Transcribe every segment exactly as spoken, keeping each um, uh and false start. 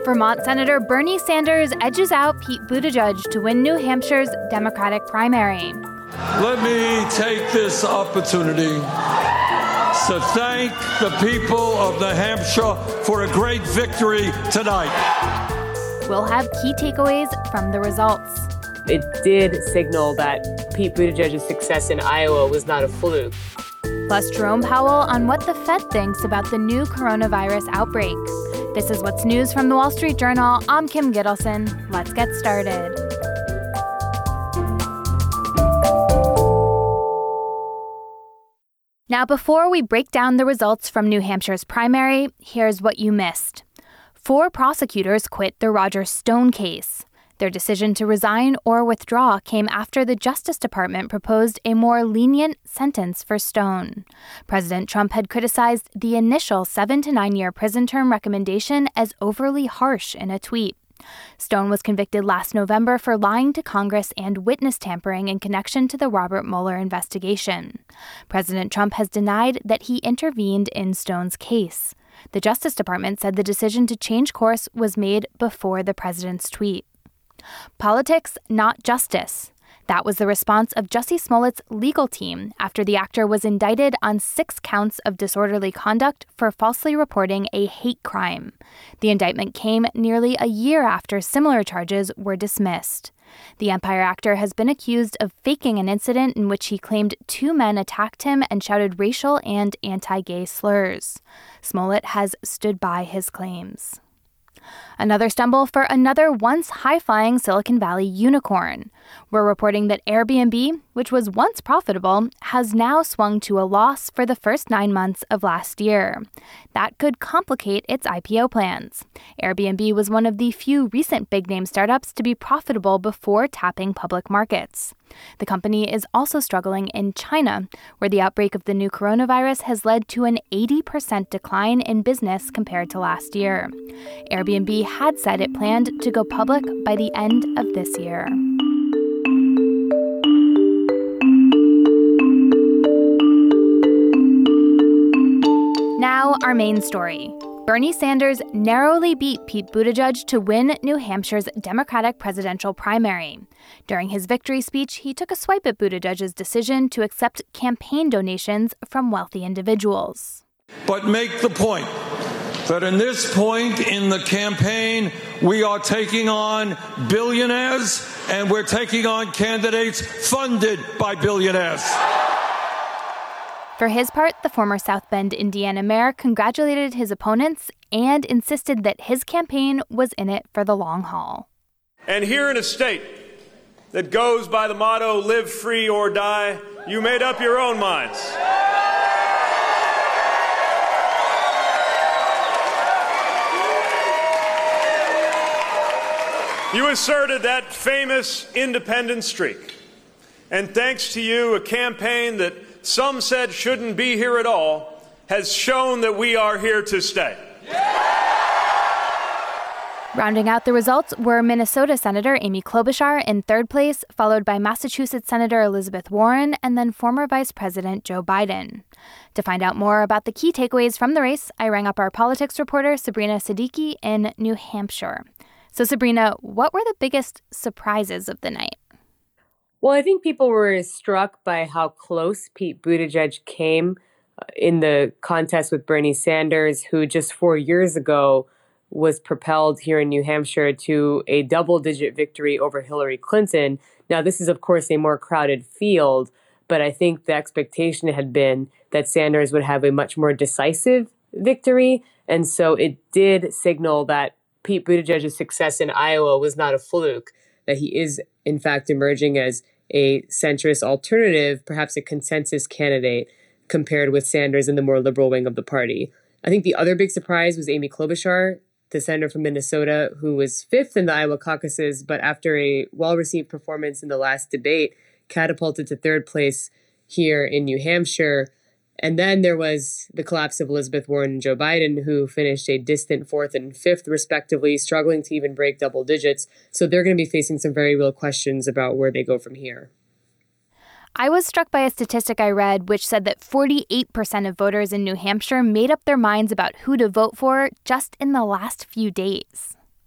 Vermont Senator Bernie Sanders edges out Pete Buttigieg to win New Hampshire's Democratic primary. Let me take this opportunity to thank the people of New Hampshire for a great victory tonight. We'll have key takeaways from the results. It did signal that Pete Buttigieg's success in Iowa was not a fluke. Plus, Jerome Powell on what the Fed thinks about the new coronavirus outbreak. This is What's News from the Wall Street Journal. I'm Kim Gittleson. Let's get started. Now, before we break down the results from New Hampshire's primary, here's what you missed. Four prosecutors quit the Roger Stone case. Their decision to resign or withdraw came after the Justice Department proposed a more lenient sentence for Stone. President Trump had criticized the initial seven to nine year prison term recommendation as overly harsh in a tweet. Stone was convicted last November for lying to Congress and witness tampering in connection to the Robert Mueller investigation. President Trump has denied that he intervened in Stone's case. The Justice Department said the decision to change course was made before the president's tweet. Politics, not justice. That was the response of Jussie Smollett's legal team after the actor was indicted on six counts of disorderly conduct for falsely reporting a hate crime. The indictment came nearly a year after similar charges were dismissed. The Empire actor has been accused of faking an incident in which he claimed two men attacked him and shouted racial and anti-gay slurs. Smollett has stood by his claims. Another stumble for another once high-flying Silicon Valley unicorn. We're reporting that Airbnb, which was once profitable, has now swung to a loss for the first nine months of last year. That could complicate its I P O plans. Airbnb was one of the few recent big-name startups to be profitable before tapping public markets. The company is also struggling in China, where the outbreak of the new coronavirus has led to an eighty percent decline in business compared to last year. Airbnb had said it planned to go public by the end of this year. Now, our main story. Bernie Sanders narrowly beat Pete Buttigieg to win New Hampshire's Democratic presidential primary. During his victory speech, he took a swipe at Buttigieg's decision to accept campaign donations from wealthy individuals. But make the point that in this point in the campaign, we are taking on billionaires and we're taking on candidates funded by billionaires. For his part, the former South Bend, Indiana mayor congratulated his opponents and insisted that his campaign was in it for the long haul. And here in a state that goes by the motto, live free or die, you made up your own minds. You asserted that famous independent streak. And thanks to you, a campaign that some said shouldn't be here at all has shown that we are here to stay. Rounding out the results were Minnesota Senator Amy Klobuchar in third place, followed by Massachusetts Senator Elizabeth Warren, and then former Vice President Joe Biden. To find out more about the key takeaways from the race, I rang up our politics reporter Sabrina Siddiqui in New Hampshire. So, Sabrina, what were the biggest surprises of the night? Well, I think people were struck by how close Pete Buttigieg came in the contest with Bernie Sanders, who just four years ago was propelled here in New Hampshire to a double-digit victory over Hillary Clinton. Now, this is, of course, a more crowded field, but I think the expectation had been that Sanders would have a much more decisive victory. And so it did signal that Pete Buttigieg's success in Iowa was not a fluke, that he is, in fact, emerging as a centrist alternative, perhaps a consensus candidate, compared with Sanders in the more liberal wing of the party. I think the other big surprise was Amy Klobuchar, the senator from Minnesota, who was fifth in the Iowa caucuses, but after a well-received performance in the last debate, catapulted to third place here in New Hampshire. And then there was the collapse of Elizabeth Warren and Joe Biden, who finished a distant fourth and fifth, respectively, struggling to even break double digits. So they're going to be facing some very real questions about where they go from here. I was struck by a statistic I read which said that forty-eight percent of voters in New Hampshire made up their minds about who to vote for just in the last few days.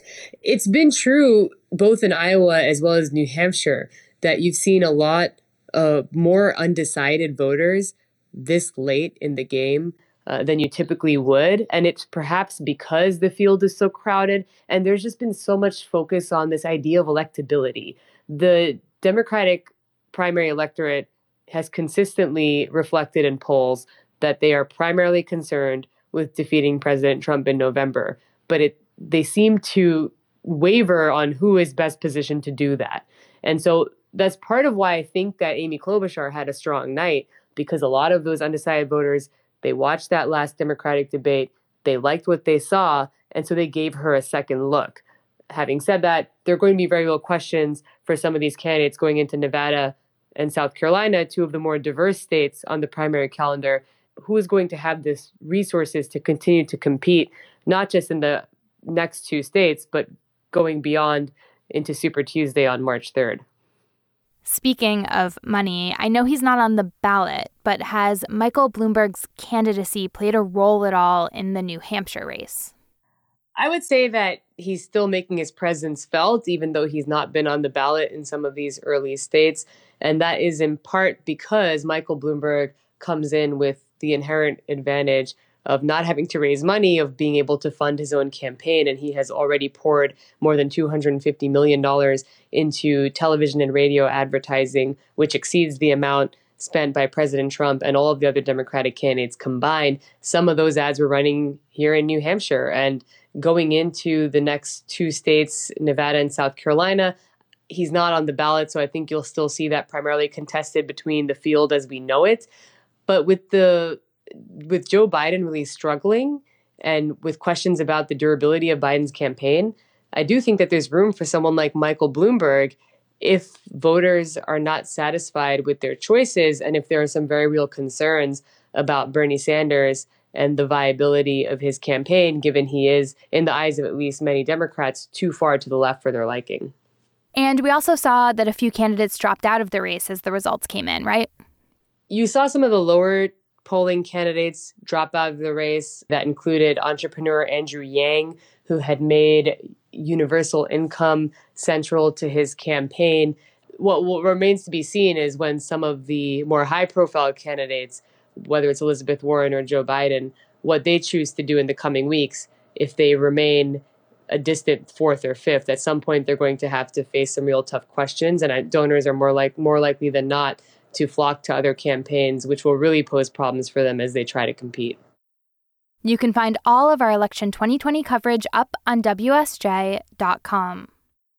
It's been true both in Iowa as well as New Hampshire that you've seen a lot uh, more undecided voters this late in the game uh, than you typically would. And it's perhaps because the field is so crowded and there's just been so much focus on this idea of electability. The Democratic primary electorate has consistently reflected in polls that they are primarily concerned with defeating President Trump in November. But it they seem to waver on who is best positioned to do that. And so that's part of why I think that Amy Klobuchar had a strong night, because a lot of those undecided voters, they watched that last Democratic debate, they liked what they saw, and so they gave her a second look. Having said that, there are going to be very real questions for some of these candidates going into Nevada and South Carolina, two of the more diverse states on the primary calendar. Who is going to have this resources to continue to compete, not just in the next two states, but going beyond into Super Tuesday on March third. Speaking of money, I know he's not on the ballot, but has Michael Bloomberg's candidacy played a role at all in the New Hampshire race? I would say that he's still making his presence felt, even though he's not been on the ballot in some of these early states. And that is in part because Michael Bloomberg comes in with the inherent advantage of not having to raise money, of being able to fund his own campaign. And he has already poured more than two hundred fifty million dollars into television and radio advertising, which exceeds the amount spent by President Trump and all of the other Democratic candidates combined. Some of those ads were running here in New Hampshire. And going into the next two states, Nevada and South Carolina, he's not on the ballot. So I think you'll still see that primarily contested between the field as we know it. But with the with Joe Biden really struggling and with questions about the durability of Biden's campaign, I do think that there's room for someone like Michael Bloomberg if voters are not satisfied with their choices and if there are some very real concerns about Bernie Sanders and the viability of his campaign, given he is, in the eyes of at least many Democrats, too far to the left for their liking. And we also saw that a few candidates dropped out of the race as the results came in, right? You saw some of the lower polling candidates drop out of the race. That included entrepreneur Andrew Yang, who had made universal income central to his campaign. What, what remains to be seen is when some of the more high-profile candidates, whether it's Elizabeth Warren or Joe Biden, what they choose to do in the coming weeks. If they remain a distant fourth or fifth, at some point they're going to have to face some real tough questions, and donors are more like more likely than not to flock to other campaigns, which will really pose problems for them as they try to compete. You can find all of our election twenty twenty coverage up on W S J dot com.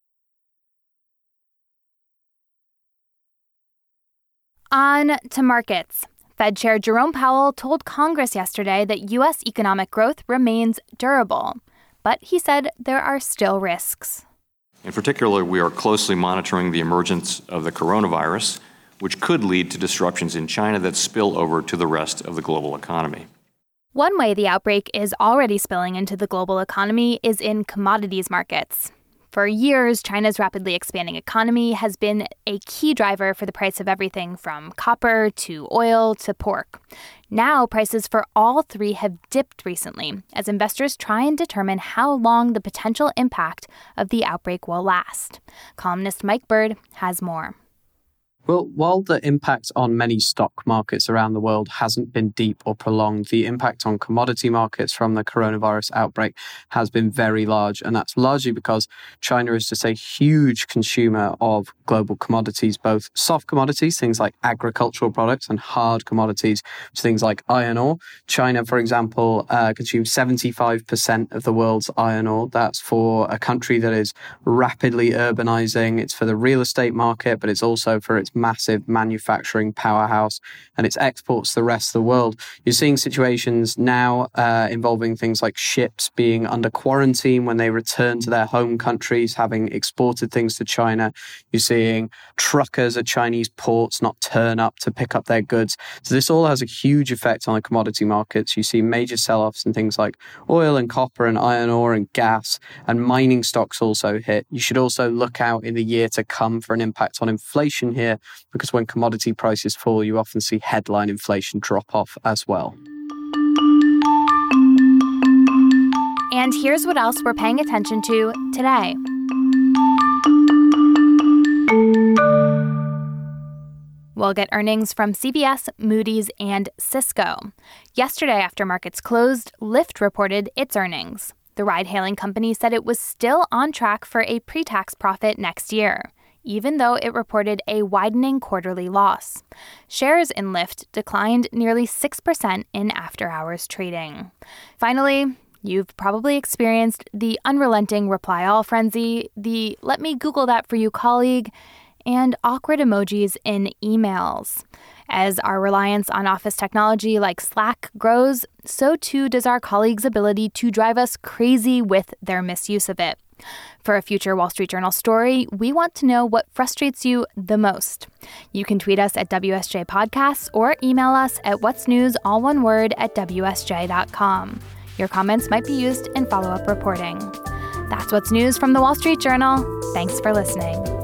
On to markets. Fed Chair Jerome Powell told Congress yesterday that U S economic growth remains durable, but he said there are still risks. In particular, we are closely monitoring the emergence of the coronavirus, which could lead to disruptions in China that spill over to the rest of the global economy. One way the outbreak is already spilling into the global economy is in commodities markets. For years, China's rapidly expanding economy has been a key driver for the price of everything from copper to oil to pork. Now, prices for all three have dipped recently as investors try and determine how long the potential impact of the outbreak will last. Columnist Mike Bird has more. Well, while the impact on many stock markets around the world hasn't been deep or prolonged, the impact on commodity markets from the coronavirus outbreak has been very large. And that's largely because China is just a huge consumer of global commodities, both soft commodities, things like agricultural products, and hard commodities, things like iron ore. China, for example, uh, consumes seventy-five percent of the world's iron ore. That's for a country that is rapidly urbanizing. It's for the real estate market, but it's also for its massive manufacturing powerhouse and its exports to the rest of the world. You're seeing situations now uh, involving things like ships being under quarantine when they return to their home countries, having exported things to China. You're seeing truckers at Chinese ports not turn up to pick up their goods. So this all has a huge effect on the commodity markets. You see major sell-offs in things like oil and copper and iron ore and gas, and mining stocks also hit. You should also look out in the year to come for an impact on inflation here, because when commodity prices fall, you often see headline inflation drop off as well. And here's what else we're paying attention to today. We'll get earnings from C B S, Moody's, and Cisco. Yesterday, after markets closed, Lyft reported its earnings. The ride-hailing company said it was still on track for a pre-tax profit next year, even though it reported a widening quarterly loss. Shares in Lyft declined nearly six percent in after-hours trading. Finally, you've probably experienced the unrelenting reply-all frenzy, the let me Google that for you colleague, and awkward emojis in emails. As our reliance on office technology like Slack grows, so too does our colleagues' ability to drive us crazy with their misuse of it. For a future Wall Street Journal story, we want to know what frustrates you the most. You can tweet us at W S J Podcasts or email us at what's news, all one word, at W S J dot com. Your comments might be used in follow-up reporting. That's what's news from the Wall Street Journal. Thanks for listening.